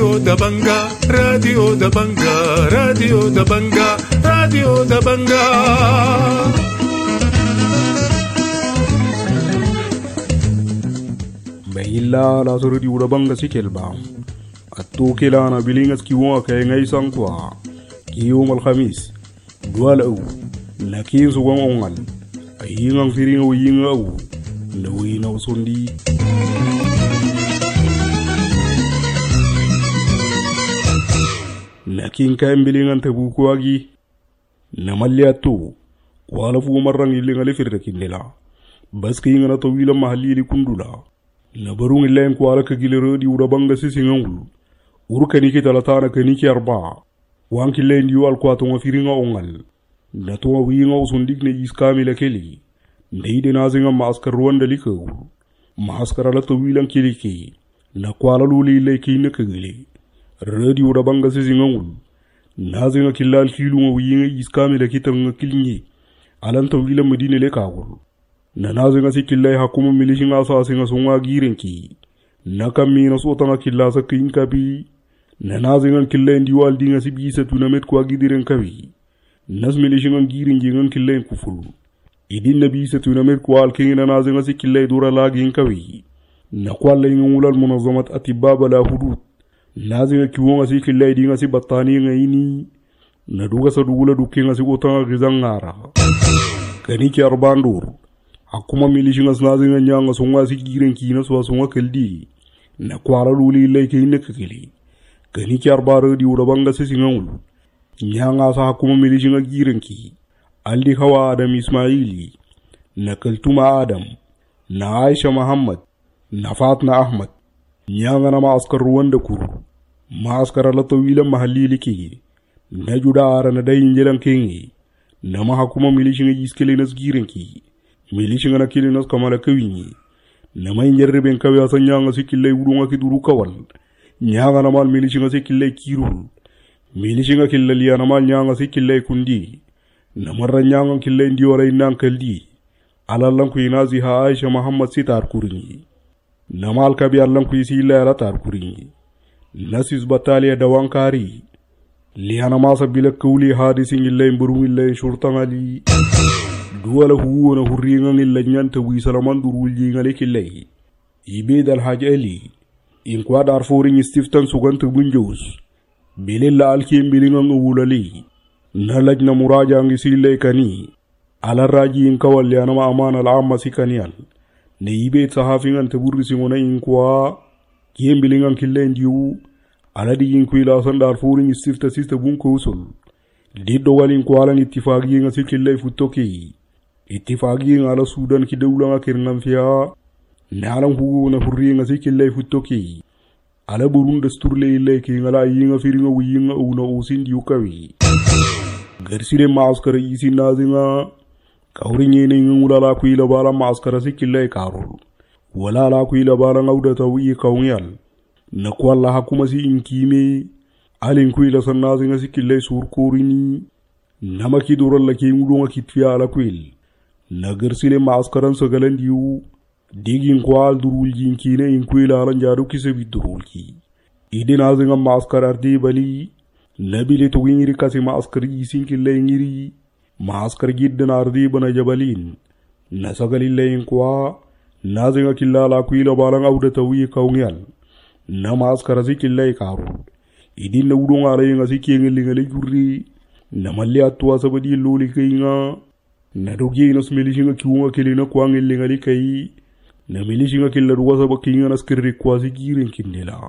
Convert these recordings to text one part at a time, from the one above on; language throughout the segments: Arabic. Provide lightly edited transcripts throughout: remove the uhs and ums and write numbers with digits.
Radio Dabanga, Radio Dabanga, Radio Dabanga, Radio Dabanga. Bayilla la Radio Dabanga sikelba. Atto kelana bilingas kiwa kay ngay sankwa. Kiyom al-Khamis. Dual au. Lakin suwang ongal. Ayingang firing o yinga au. Nawi na usundi. Lakin kayan bilingan tabuko agi. Namalyato. Wala fu marang ilinga lefirrakin nila. Baski nga na tawilang mahali li kundula. Nabarung ilayin ko ala kagilero di urabanga sisingangul. Uru kaniki talatana kaniki arba. Wanki ilayin diyo alkwatong afiringa ongal. Natunga winga usundik na iskami la keli. Naide nazinga maaskar ruwanda likaw. Maaskar ala tawilang kiliki. Nakwala luli ilay kina kagili. Radi urabanga sisingangul. Nazinga kilal kilunga winga iskami la kitang kilingi. Alan tawilang medine lekawul. Nanazinga si kilay hakuma milishinga asasinga sunga girenki. Nakamina sotanga killa sa kinkabi. Nanazinga kilay ndiwal dinga si bisa tunamet kwa gidiren kabi. Nas milishinga girenjinga kilay kufulu. Idin na bisa tunamet kwa alkingi nanazinga si kilay dura lagi kabi. Nakwala inga mulal munazamat atibaba la hudud. Nazinga kiwonga si kilay dinga si batani nga ini. Naduga sa dugula dukinga si utanga gizangara. Kaniki arbandur. Akuma milishinga snazinga nyanga sunga si girenki na suwa sunga keldi. Na kwala luli ilay kay nakakili. Kaniki arbaro di urabanga sisingangulu. Nyanga sa hakuma milishinga girenki. Aldi Hawa Adam Ismaili. Na Kaltuma Adam. Na Aisha Muhammad. Na Fatna Ahmad. Nyanga na maaskar Rwanda kuru. Maaskar ala tawila mahalili kigi. Na judara na dayin jelang kengi. Na mahakuma milishinga iskele nas girenki. Milishinga na kili nas kamala kawinyi. Na mainjerre ben kawi asa nyanga si kile urunga ki duru kawal. Nyanga na mal milishinga si kile kirul. Milishinga kile liya na mal nyanga si kile kundi. Na marra nyanga kile ndiwara inang kaldi. Alalang ku inazi ha Aisha Muhammad si tar kuringi. Na mal kabi alang ku isi ila ala tar kuringi. Nasis batalia dawankari. Liya na masa bila kawli hadisi ngile mburung ile shurtang ali. Duwala huwa na hurringa ngila nyanta wisalaman durulji ngale kilay. Ibed al-Haj Ali. Inkwad arforing istiftan suganta bunjos. Bililla alkim bilingang uwulali. Nalaj na muraja ang isilay kani. Alaraji inkawal yana maaman al-amma si kanyal. Na ibed sahafingan taburisi mo na inkwa. Kiem bilingang kilay ndiyo. Aladi inkwila asan arforing istifta sista bunko usul. Diddo wal inkwalang itifagi nga si kilay futoki. Ittifaqi ala Sudan ki dawla kirnan fiya nalam hugo na hurri nga si killay futoki ala burun dasturle illay ki ngala yinga firinga wiyinga una usin yukawi garsire maaskara isi nazinga kawri nyene ngula la ku ila bala maaskara si killay karul wala la ku ila bala ngawda tawi kawngyal na kwalla hakuma si inkime alin ku ila sannazinga si killay surkurini namaki dural la ki ngulunga kitfiya ala kwil Nagarsile maaskaran sagalan diyu. Digin kwal durul jinkine inkwila alan jaru kise bidurul ki. Idin azinga maaskar ardi bali. Nabile tuwingiri kasi maaskar isin kille ingiri. Maaskar giddan ardi bana jabalin. Nasagalile inkwa. Nazinga killa la kwila balang awda tawi kawngyal. Na maaskar azi kille ikarul. Idin na udong alayang azi kiengelingali jurri. Namalli atwa sabadi luli kainga. Na dogi nas milishinga kiwunga kilina kwang ilingali kai. Na milishinga kila ruwasa bakinga nas kirri kwazi giren kindela.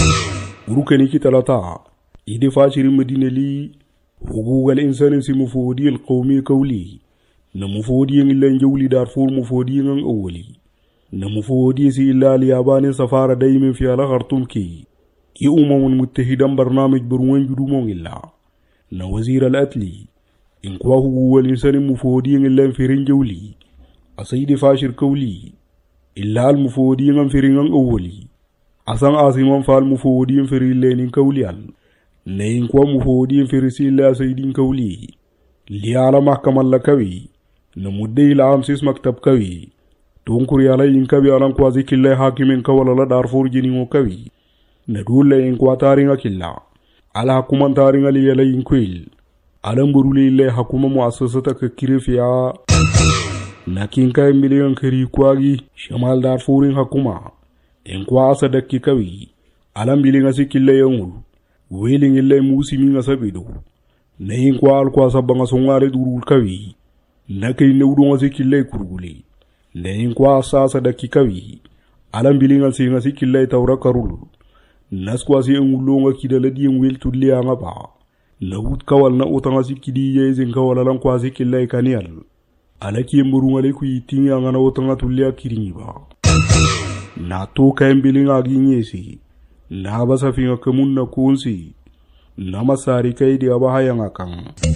Urukani ki talata. Ide fashiri madineli. Hugugal insanin si mufodi al-qawmi kawli. Na mufodi yung ilan jawli Darfur mufodi yung awali. Na mufodi si illa liyabani safara daimin fi ala Khartoum ki. Ki umamun muttahidan barnamij burwan judumong illa. Na wazir al-atli. Inkwa huwa l'insani mufodi ng firin jawli. Asaydi fashir kawli. Illa al-mufodi ng firin ang awali. Asang asiman fa al-mufodi ng firin lenin kawli al. Na inkwa mufodi ng firisi illa asaydi kawli. Liala mahkamal la kawi. Na mudde ila amsis maktab kawi. Tungkuri ala inkawi alang kwazi killay hakimin kawala la Darfur jiningo kawi. na dole in kwa taringa killa ala hakuman taringa li yala in kwil ala mburuli le hakuma muassasata ka kirifiya na kinka miliyan kari kwagi shamal Darfurin hakuma in kwa asa dakki kawi ala mbilinga sikille yangul weling ille musimi nga sabido na in kwa al kwa sabanga songare durul kawi na kay newdu nga sikille kurguli na in kwa asa dakki kawi ala mbilinga singa sikille tawra karul naskwasi ngulonga kidala di ngwel tudli anga ba na wut kawal na utanga sikidi yezin kawala lan kwasi killay kaniyal ala ki mburu ngale ku yitingi anga na utanga tudli akiringi ba na to kaymbilinga ginyesi na basa finga kamun na kunsi na masari kai di aba hayanga kan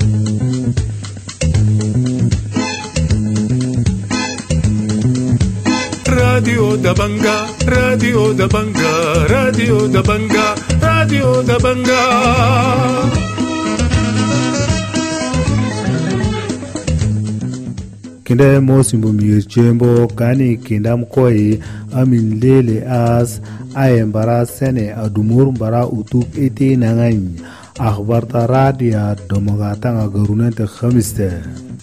Radio da Banga, Radio da Banga, Radio da Banga, Radio da Banga. Kinde mosimbo mirchembo kani kinda mkoi amin lele as ayembara sene adumur bara utuk iti nangany akhbarta radia domogatanga garunente khamiste.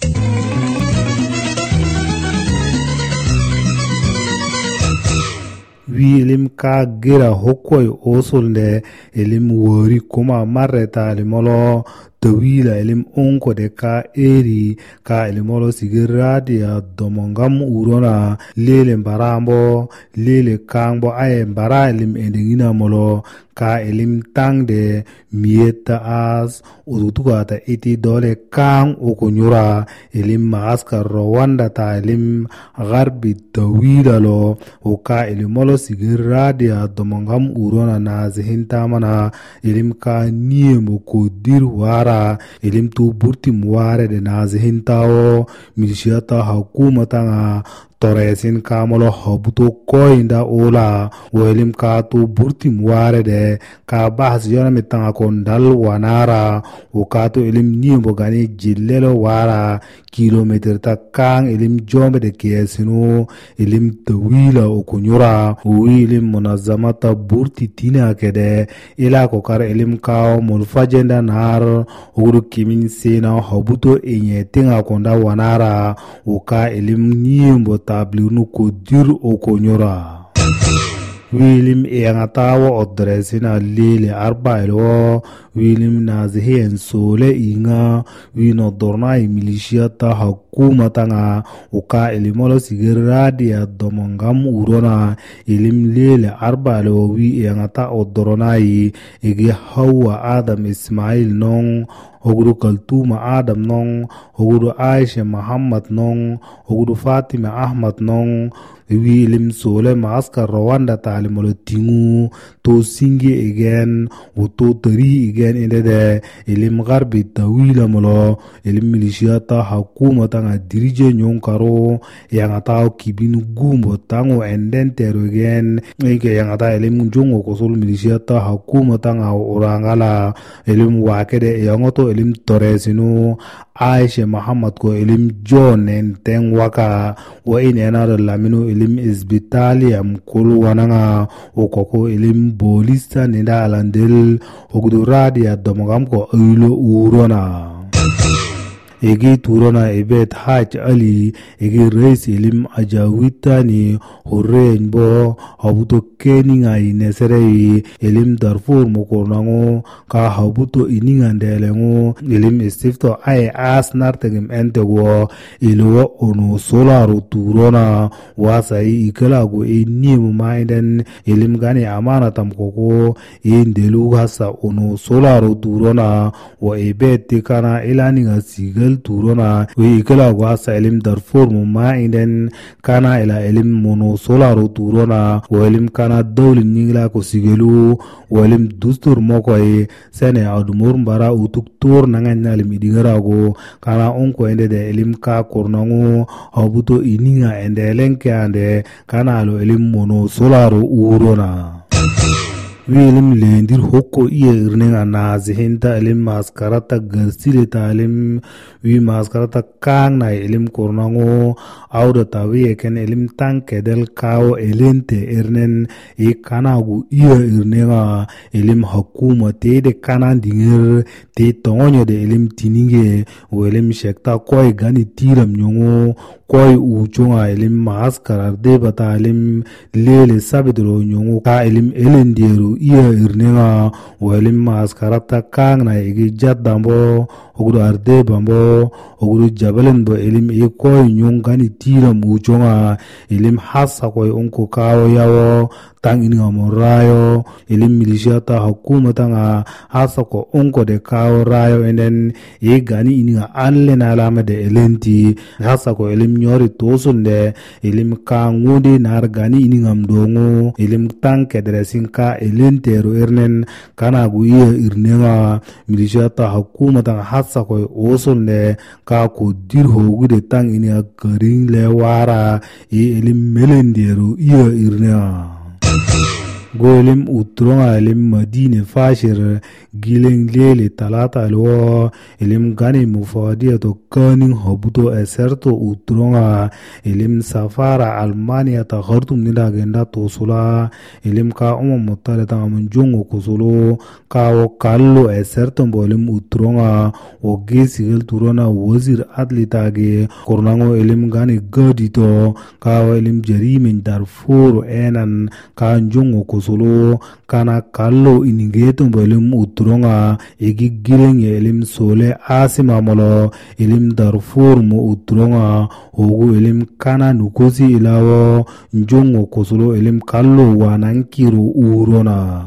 Wi elim ka gira hokoy osolne elim wori kuma marreta elimolo tawila elim onko de ka eri ka elimolo sigiradia domongam urona lele mbarambo lele kangbo aye mbara elim endingina molo ka elim tangde mieta as udutugata iti dole kang okunyura elim maaskar Rwanda ta elim garbi tawila lo uka elimolo sigiradia domongam urona na zihintamana elim ka niemo kodir wara elim tu burti muare de na zihintao milishiyata hakumata nga toresin kamolo hobuto koinda ola welim ka tu burti muare de ka bahas yona mitanga kondal wanara ukato elim nimbo gani jillelo wara kilometer ta kang elim jombe de kiesino elim tawila okunyura elim munazamata burti tina kede ila kokar elim kao mulfajenda nar uguru kimin sena hobuto enye tinga konda wanara uka elim nimbo tabliunu kodir okonyura William Eyangatawa odresina lili arbailo William nazihen sole inga wino dorna milishiyata hakumata nga uka elimolo sigiradia domongam urona elim lili arbailo wi eyangata odronai ege hawa Adam Ismail nong Oguru Kaltuma Adam nong Oguru Aisha Muhammad nong Oguru Fatima Ahmad nong wi elim sole maaskar Rwanda talimolo tingu to singi again to tari again inde de elim garbi tawila molo elim milishiyata hakumata nga dirije nyonkaro yangata kibinu gumbo tango endentero again ike yangata elim jongo kosol milishiyata hakumata nga orangala elim wakede yangoto elim toresinu Aisha Muhammad ko elim John enteng waka wa inena da lamino elim isbitali amkulu wananga okoko elim bolista nida alandel oguduradi ya domogam ko ulo urona egi turona ebet haj ali egi reis elim ajawitani horrenbo habuto keninga ineserei elim Darfur mokornango ka habuto iningandelengo elim istifto ay asnartegem entego ilo ono solaro turona wasai ikalago enimu mainden elim gani amana tamkoko indelu hasa ono solaro turona wa ebet tikana ilaninga siga turona we ikala wasa elim Darfur mumma inden kana ila elim mono solaro turona welim kana dawli ningla ko sigelu welim dustur mokoy sene adumur mbara utuk tur nangan nalim idingarago kana onko ende de elim ka kornango habuto ininga ende lenke ande kana lo elim mono solaro urona wilim lendir hokko iya irnenga nazihinta elim maskarata gasilita elim wi maskarata kang na elim kornango auda tawi eken elim tankedel kao elente irnen e kanagu iya irnenga elim hakuma tede kanan dinger te tongonyo de elim tininge o elim shekta koi gani tiram nyongo koi uchonga elim maskarar de bata elim lele sabidro nyongo ka elim elendieru iya irnenga o elim maskarata kang na igi jaddambo ogudu arde bambo ogudu jabalen bo elim e koi nyongani tiram uchonga elim hasa koi onko kao yawo tang ininga morayo elim milisiata hakuma tanga hasa ko onko de kao rayo enen e gani ininga anlen alama de elenti hasa ko elim nyori tosunde elim ka ngude nar gani ininga mdongo elim tang kedresin ka elentero ernen kana gu iya irnenga milisiata hakuma tanga hasa ko osunde ka ko dirho gude tang ininga karing lewara e elim melendero iya irnenga golim utronga elim madine fashir gileng lele talata alwo elim gani mufadia to kaning hobuto eserto utronga elim safara almania ta khartum nida genda tosula elim ka mutale ta munjongo kusulu ka o kallo eserto bolim utronga o gesigel turona wazir adlitage kornango elim gani gadito ka elim jarimin darfur enan ka njongo solo kana kallo iningeto bolim utronga egi gireng elim sole asima molo elim darfur mo utronga ogu elim kana nukosi ilawo njongo kosolo elim kallo wanankiro urona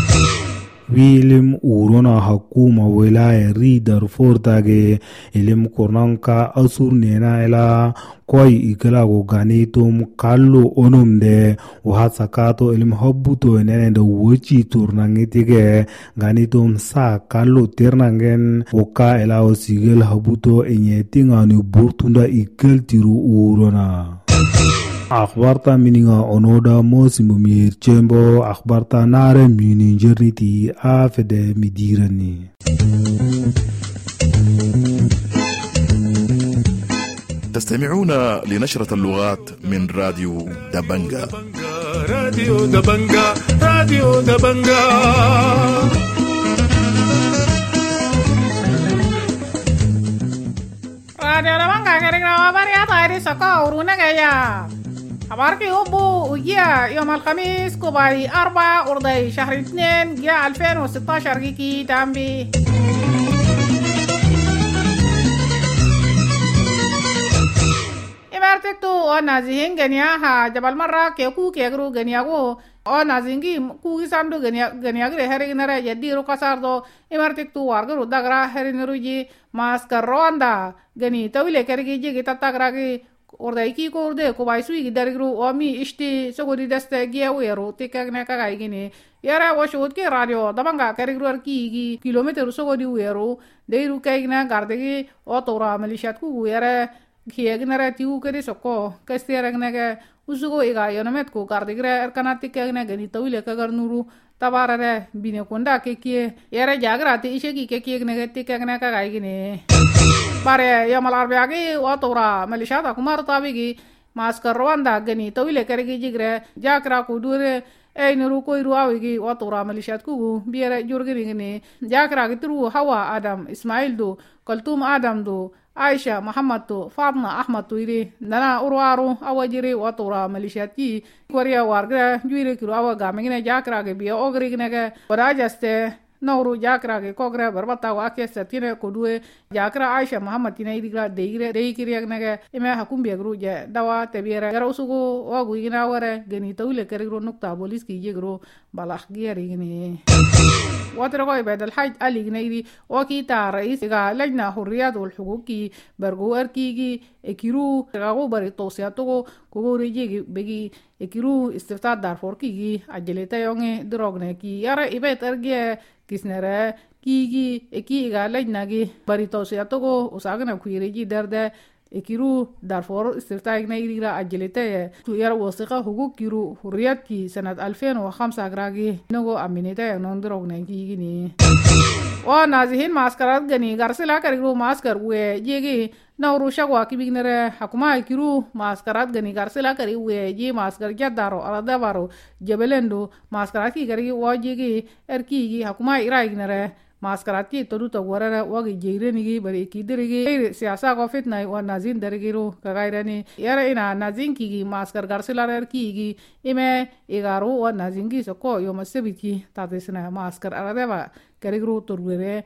wilim urona hakuma wilaya ri darfur tage elim kornanka asur nena ela koi ikala go ganitum kallo onomde uhasakato elim hobbuto enende wochi turnangitige ganitum sa kallo ternangen oka ela osigel habuto enyetingani burtunda ikel tiru urona akhbarta mininga onoda mosimu mir chembo akhbarta nare mini jerniti afede midirani تستمعون لنشرة اللغات من راديو دبنجا. راديو دبنجا راديو دبنجا Radio Dabanga kering kabar ya tadi saka uruna kaya. Kabar ki ubu uya يوم الخميس كوباي 4 أرداي شهر 2 جاء 2016 كي تامبي. Imartek tu ona zihin genia ha jabal marra ke ku ke gru genia go ona zingi ku gisandu genia gre heri nare jadi ro kasardo imartek tu warga ro dagra heri neruji maskar ronda geni tawile kergi ji kita tagragi ordai ki ko orde ko bai sui dari gru omi ishti sogori daste gia wero tikagna kagai gini yara washut ke radio dabanga keri gru ki kilometer sogori wero deiru kaigna gardegi otora malishat ku yara kiyagnara tiu keri soko kestiaragnage usugo iga yonomet ko gardigre erkanati kagne gani tawile kagar nuru tabarare bine konda kekie yara jagrati ishegi kekie gne tikagne kagai gine bare yamal arbiagi watora malishata kumar tabigi maskar rwanda gani tawile kergi jigre jakra ku dure ay nuru ko iru awigi watora malishat ku biere jurgini gine jakra gitru hawa adam ismail do kaltum adam do Aisha Muhammad tu Fatma Ahmad tu iri nana urwaru awajiri watura malishati korea warga juire kiro awa gamingine jakra ke biya ogri gnege wadajaste nauru jakra ke kogre barbata wa ke satine kodue jakra Aisha Muhammad tina irigra deigre deikiriya gnege ime hakum biya gru je dawa tebire gara usugo wa guigina ware geni tawle kerigro nukta bolis ki jegro balakh giari gini واترقوا بعد الحج علي جنيدي وكيتا رئيس لجنة حريات والحقوق كي برغو أركيجي اكيرو تغاو بري توسياتو كوغو ريجي بيجي اكيرو استفتاء دارفور كيجي عجلتا يونغي دروغني كي يارا إبت أرجي كيسنرا كيجي اكي لجنة كي بري توسياتو كو وساقنا كويريجي درده ikiru Darfur istiftaagna irigra ajilite tu yar wasiqa huguk kiru hurriyadki sanad 2005 gragi nago aminite nondrog nankigini wa nazihin maskarat gani garsila karigru maskar we jegi nawru shagwa kibignere hakuma ikiru maskarat gani garsila kari we ji maskar jadaro aladabaro jebelendo maskarat ki gari wajigi erkigi hakuma iraignere maskarat ki todu to warara wagi jeireni bari kidirigi siyasa ko fitna wa nazin darigiru kagairani yara ina nazin ki maskar garsila erkigi ime igaru wa nazin ki soko yo masebiki tadesna maskar aladaba karigru turwere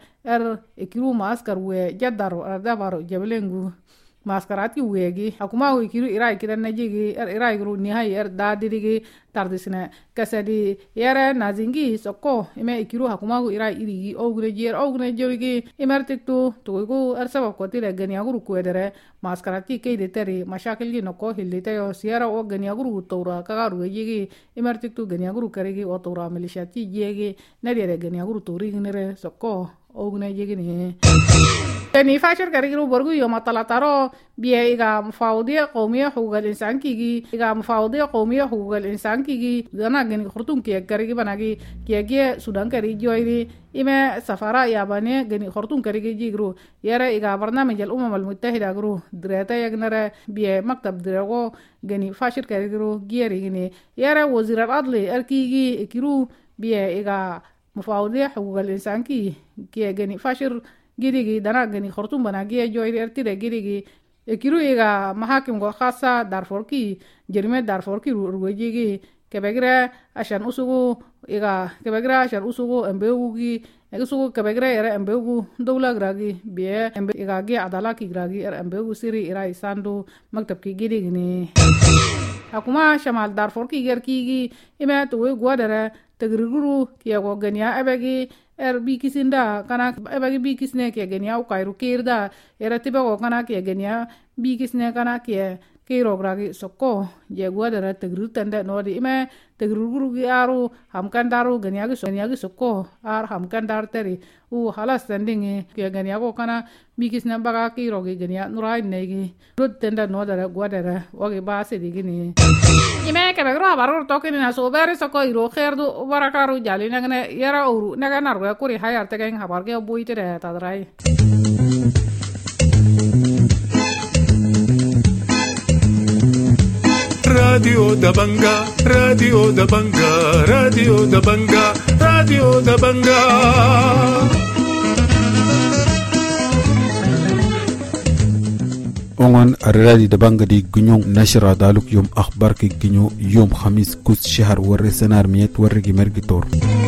ikiru maskar we jadaro aladabaro jebelengu maskarat ki wegi akuma ikiru irai kidan najigi irai gru nihai dadirigi tardisne kasadi yara nazingi sokko ime ikiru hakuma irai irigi ogre jerigi imertiktu tugo sabab ko tire gani aguru kuedere maskarat ki keide teri mashakil gi noko hillite yo siara o gani aguru tora kagaru yigi imertiktu gani aguru karigi o tora milishati yegi nadire gani aguru tori ginere sokko ogne yigi ni يعني فاشر كاريرو برغو يوم طلعتارو بيه إيغا مفاوضية قومية حقوق الإنسان كيجي إيغا مفاوضية قومية حقوق الإنسان كيجي غانا غني خرطوم كاريجي بناجي كيجي سودان كاريجي ويدي إما سفارة يابانية غني خرطوم كاريجي جيغرو يارا إيغا برنامج الأمم المتحدة غرو دريتا يغنرا بيه مكتب درغو غني فاشر كاريرو جيري غني يارا وزير العدل أركيجي إكيرو بيه إيغا مفاوضية حقوق الإنسان كي غني فاشر girigi dana gani khortum banagi joy ertire girigi ekiru ega mahakim go khassa Darfur ki jerime Darfur ki ruwejigi kebegra ashan usugu ega kebegra ashan usugu embeugi egusugu kebegra era embeugu dawla gragi be embe ega ge adala ki gragi era embeugu siri era isandu maktab ki girigi ni akuma shamal Darfur ki gerkigi ime tuwe gwadara tegriguru kiyago gania ebegi bikisinda kana ebagi bikisne ke genia u kairu kirda era tibago kana ke genia bikisne kana ke kirogragi sokko je gwadara tegru tanda nodi ime tegruguru gi aru hamkandaru genia gi sokko ar hamkandar teri u halas standing ke genia go kana bikisne baga kirogi genia nurai negi rut tanda nodara gwadara wagi base digini ime ke begro abaru tokini na so bere sokko iro kherdu barakaru jali nagne yara uru naganar go kuri hayar tegen habarge buitere tadrai Radio Dabanga, Radio Dabanga, Radio Dabanga, Radio Dabanga. أونغان الرادي دبانغ دي غنيون نشرة دالوك يوم أخبار كي غنيو يوم خميس كوس شهر وري سنار ميت ورقي مرقي تور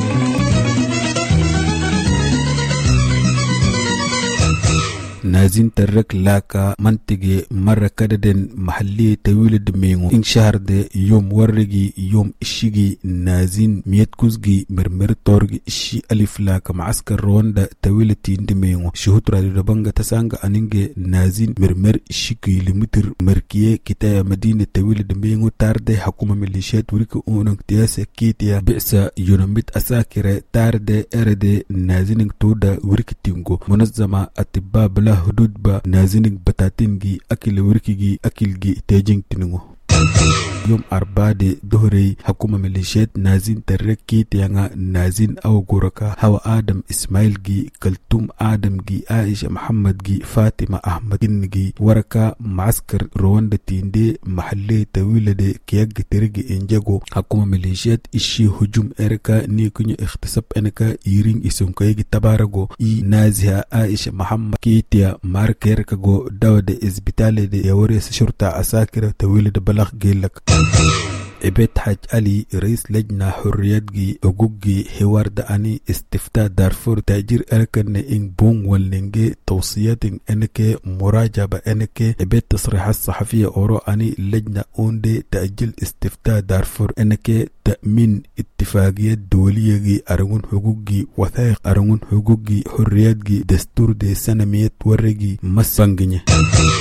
نازين ترك لاكا منطقة مرة كددن محلية طويلة دمينو إن شهر دي يوم ورقي يوم إشيجي نازين ميت كوزجي مرمر تورجي إشي ألف لاكا معسكر رواندا طويلة تين دمينو شهود راديو دبانغا تسانغا أنينجي نازين مرمر إشي كيلومتر مركية كتايا مدينة طويلة دمينو تاردي حكومة ميليشيات وريكو أونك تياسة كيتيا بئسا يونميت أساكرة تاردي أردي نازين تودا وريكي تينغو منظمة أتبا بلا hudud ba nazinik batatin gi akil wirki gi akil gi tejing tinungo yom arbade dohrey hakuma milishet nazin tarrekki tiyanga nazin aw goraka hawa adam ismail gi kaltum adam gi aisha muhammad gi fatima ahmad gi waraka maaskar rwanda tinde mahalle tawilade kiyag tergi enjago hakuma milishet ishi hujum erka ni kunyo ikhtisab enka iring isunkay gi tabarago I naziha aisha muhammad kitiya markerka go dawde isbitale de yawre shurta asakira tawilade balagh gelak إبت حاج علي رئيس لجنة حريات جي أجوج جي حوار داني استفتاء دارفور تأجير أركن إن بون والنجى توصيات إنك مراجعة إنك إبت تصريحات صحفية أورو أني لجنة أوندي تأجيل استفتاء دارفور إنك تأمين اتفاقيات دولية جي أرغون حقوق جي وثائق أرغون حقوق جي حريات جي دستور دي سنميات ورقي مسبنجنة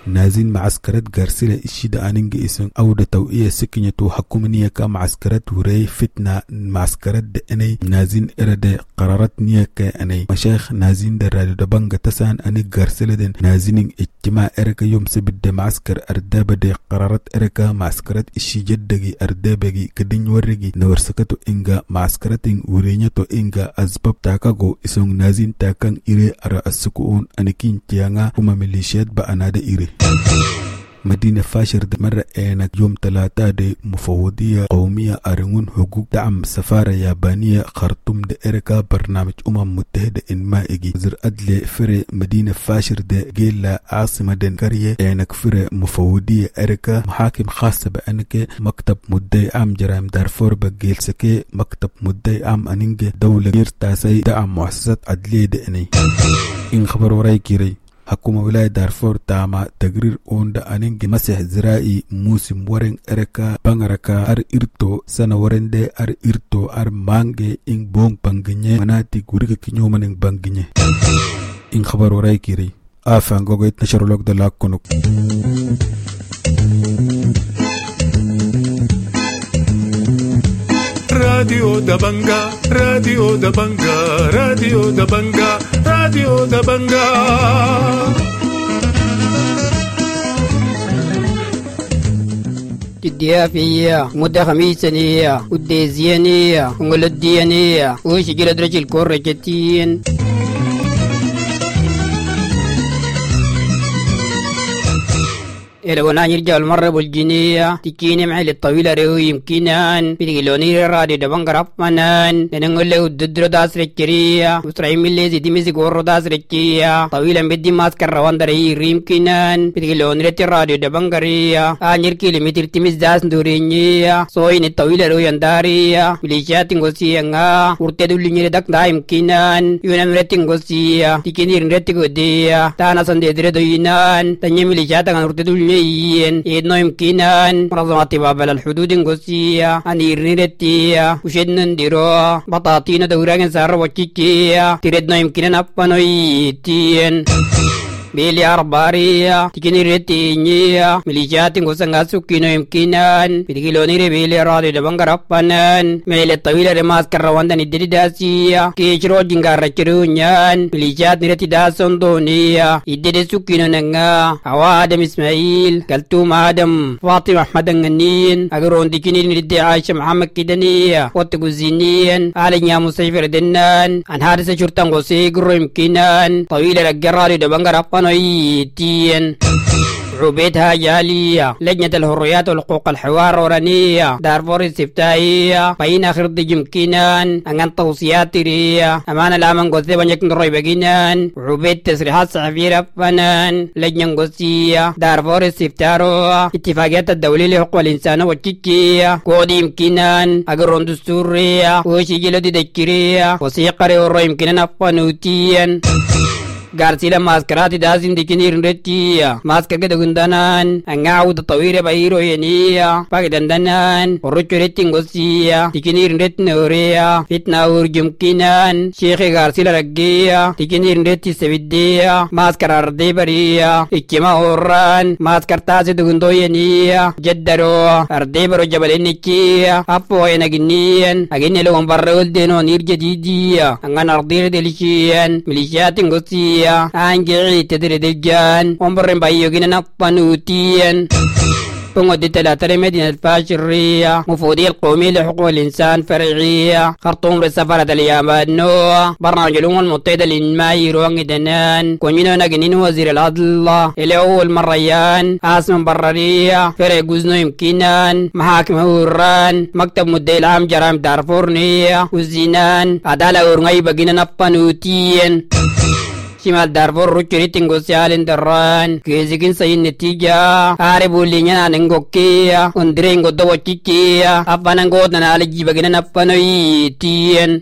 نازين معسكرات غارسيلا إشيدا أنينجي إسن أو دا توئية سكنيتو حكومنية كا معسكرات وري فتنة معسكرات دا أني نازين إرادة قرارات نيكا أني مشايخ نازين دا راديو دا بانغا تسان أني غارسيلا دين نازين اجتماع إركا يوم سبت دا معسكر أردابة دا قرارات إركا معسكرات إشي جدغي أردابة كدين ورغي نورسكتو إنغا معسكراتين ورينيتو إنغا أسباب تاكاغو إسون نازين تاكان إيري أرى السكوون أنكين تيانا وما ميليشيات بأنادا إيري مدينة فاشر مرة اينك يوم 3 دي مفوضية قومية أرنون حقوق دعم سفارة يابانية خرطوم دي إركا برنامج متحدة إنما إجي وزير أدلي فري مدينة فاشر دي جيلا عاصمة دنكارية اينك فري مفوضية إركا محاكم خاصة بأنك مكتب مدعي عام جرائم دارفور بجيل سكي مكتب مدعي عام أنينجي دولة غير تاسي دعم مؤسسات أدلية دي إني إن خبر وراي كيري حكومة ولاية دارفور تاما تقرير اوندا أنينجي مسيح زرائي موسم ورن إركا بانغركا أر إرتو سنة ورن دي أر إرتو أر مانجي إن بونغ بانجنية مناتي غوريك كنيو منين بانجنية إن خبر وراي كيري آفان غوغيت نشر لوك دلاك كنوك راديو دبنجا راديو دبنجا راديو دبنجا راديو دبنجا الديافية مدة خميسانية والديزيانية ونغلديانية وشجرة درجة الكورجتين إلى نرجع المرة بالجنية تكيني معي الطويلة ريو يمكنان بتقلوني الراديو دبان قرب منان ننقل له الددر داس رجرية وسرعين من اللي زي دمسي قورو داس رجية طويلا بدي ماسكر روان دري يمكنان بتقلوني رتي الراديو دبان قرية آنير كيلومتر تمس داس دورينية صوين الطويلة ريو يندارية مليشات نغسية ورتدو اللي دك دا يمكنان يونام رتي نغسية تكيني رتي قدية تانا سندي دردو ينان تنيا مليشات ورتدو اللي إدنو يمكنان منظمات بابل الحدود نقصية أنير نرتية وشدنا نديرو بطاطينا دوراغن سار وكيكية تردنا يمكنان أبانويتين بيلي أربارية تكيني رتينية مليشات نقصنغا سكينو يمكنان بتقلوني ربيلي رادي دبانغر أبانان ميلي الطويلة رماس كرواندا ندري داسية كيشرو جنغار رجرونيان مليشات نرتي داسون دونية إدري سكينو ننغا هوا آدم إسماعيل كالتوم آدم فاطمة أحمد النين أقرون تكيني نردي عايشة محمد كدنية واتقوزينيا آل نيامو سيفر دنان عن حادثة شرطان غسيقرو يمكنان طويلة رجرادي دبانغر أبانويتين عبيدها جالية لجنة الحريات والحقوق الحوار ورانية دارفور السفتائية بين آخر دي يمكنان أنغان توصيات ترية أمان الأمان قصيبا يكن روي بقينان عبيد تسريحات صحفية رفنان لجنة قصية دارفور السفتارو اتفاقيات الدولية لحقوق الإنسان والتشكية كودي يمكنان أقرون دستورية وشيجلة دكرية وسيقة ريورو يمكنان أفنوتيا غارسيلا ماسكرات دازين ديكيني رندتيا ماسكر كده غندانان انغاود طويره بايرو ينيا باغدندانان ورچو ريتينغوسيا ديكيني رندت نوريا فتنا ورجمكينان شيخ غارسيلا رجيا ديكيني رندتي سبيديا ماسكر ارديبريا اكيما اوران ماسكر تازي دغندو ينيا جدرو ارديبرو جبل نيكيا ابو ينغنيان اغني لو برول دينو نير جديديا انغان اردير دليشيان ميليشاتينغوسيا أنجي تدري دجان ومبرم بايوغينا نقبانوتيا بمدة 3 مدينة الفاشرية مفوضية القومية لحقوق الإنسان فرعية خرطوم للسفارة اليابان نوع برنامج الأمم المتحدة للماء روان دنان كونينو ناقنين وزير العدل إلى أول مريان عاصمة بررية فرع جوزنو يمكنان محاكم هوران مكتب مدعي العام جرائم دارفورنية والزينان عدالة ورغي بقينا نبانوتيا شمال دارفور روچريتين غوسيالين دران كيزيكين سين نتيجة عاربو لينيا ننغوكيا وندرين غدو وكيكيا أفانا غودنا على جيباقنا نفانويتين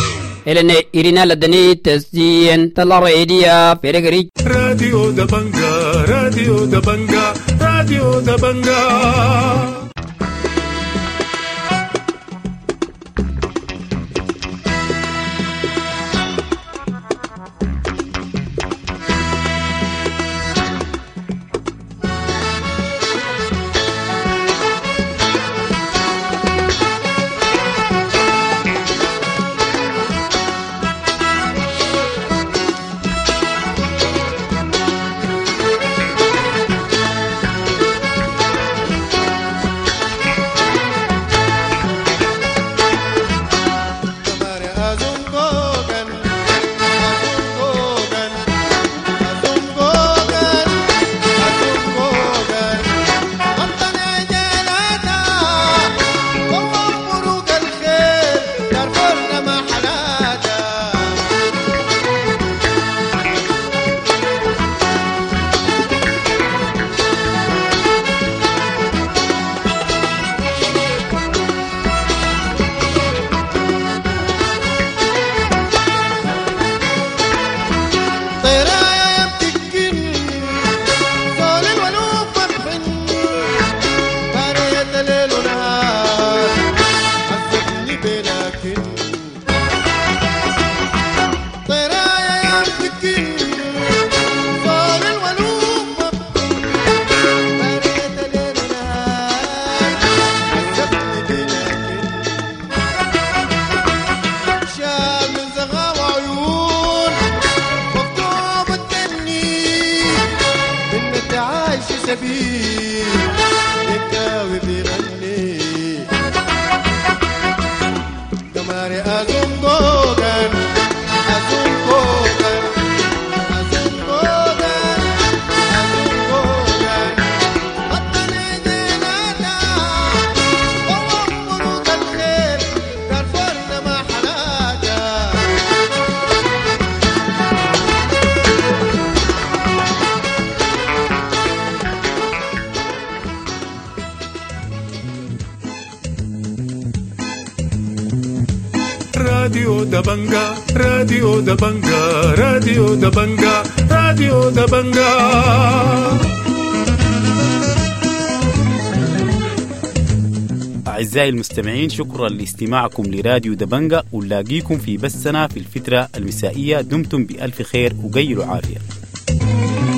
إلنا إرنا لدني تسين تلا راديا فرقري راديو دبنجا راديو دبنجا راديو دبنجا راديو دبنجا راديو دبنجا راديو دبنجا راديو دبنجا. أعزائي المستمعين، شكرا لاستماعكم لراديو دبنجا، ونلاقيكم في بثنا في الفترة المسائية. دمتم بألف خير وقيلوا عافية.